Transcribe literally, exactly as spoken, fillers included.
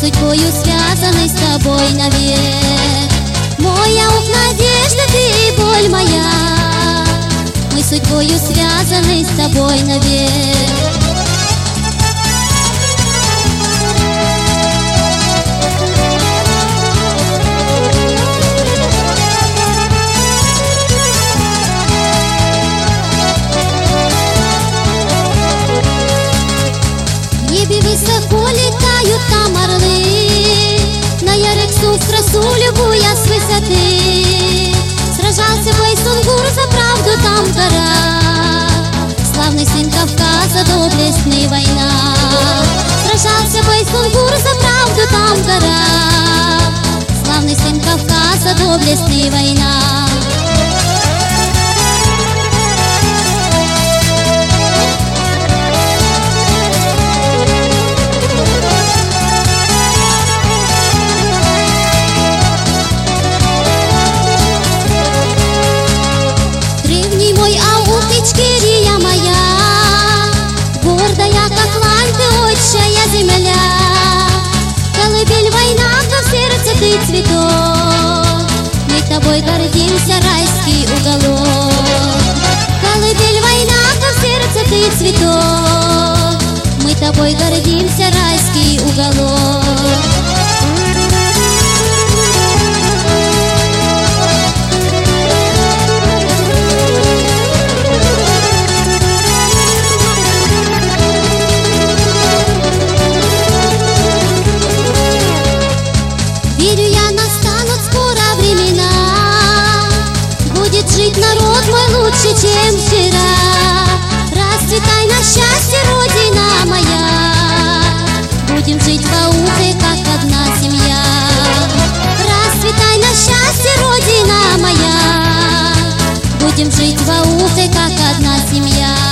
судьбою связаны с тобой навек. Мой аук, надежда ты и боль моя, мы судьбою связаны с тобой навек. Высоко летают там орлы, на Ярексу в красу любуя с высоты. Сражался Байсунгур за правду там в горах, славный сын Кавказа, доблестный война. Сражался Байсунгур за правду там в горах, славный сын Кавказа, доблестный война. Мой аук, Ичкерия моя, гордая, как лань, ты отчая земля. Колыбель война, но в сердце ты цветок, мы тобой гордимся, райский уголок. Колыбель война, но в сердце ты цветок, мы тобой гордимся, райский уголок. Верю я, настанут скоро времена, будет жить народ мой лучше, чем вчера. Расцветай на счастье, Родина моя, будем жить в аухе, как одна семья. Расцветай на счастье, Родина моя, будем жить в аухе, как одна семья.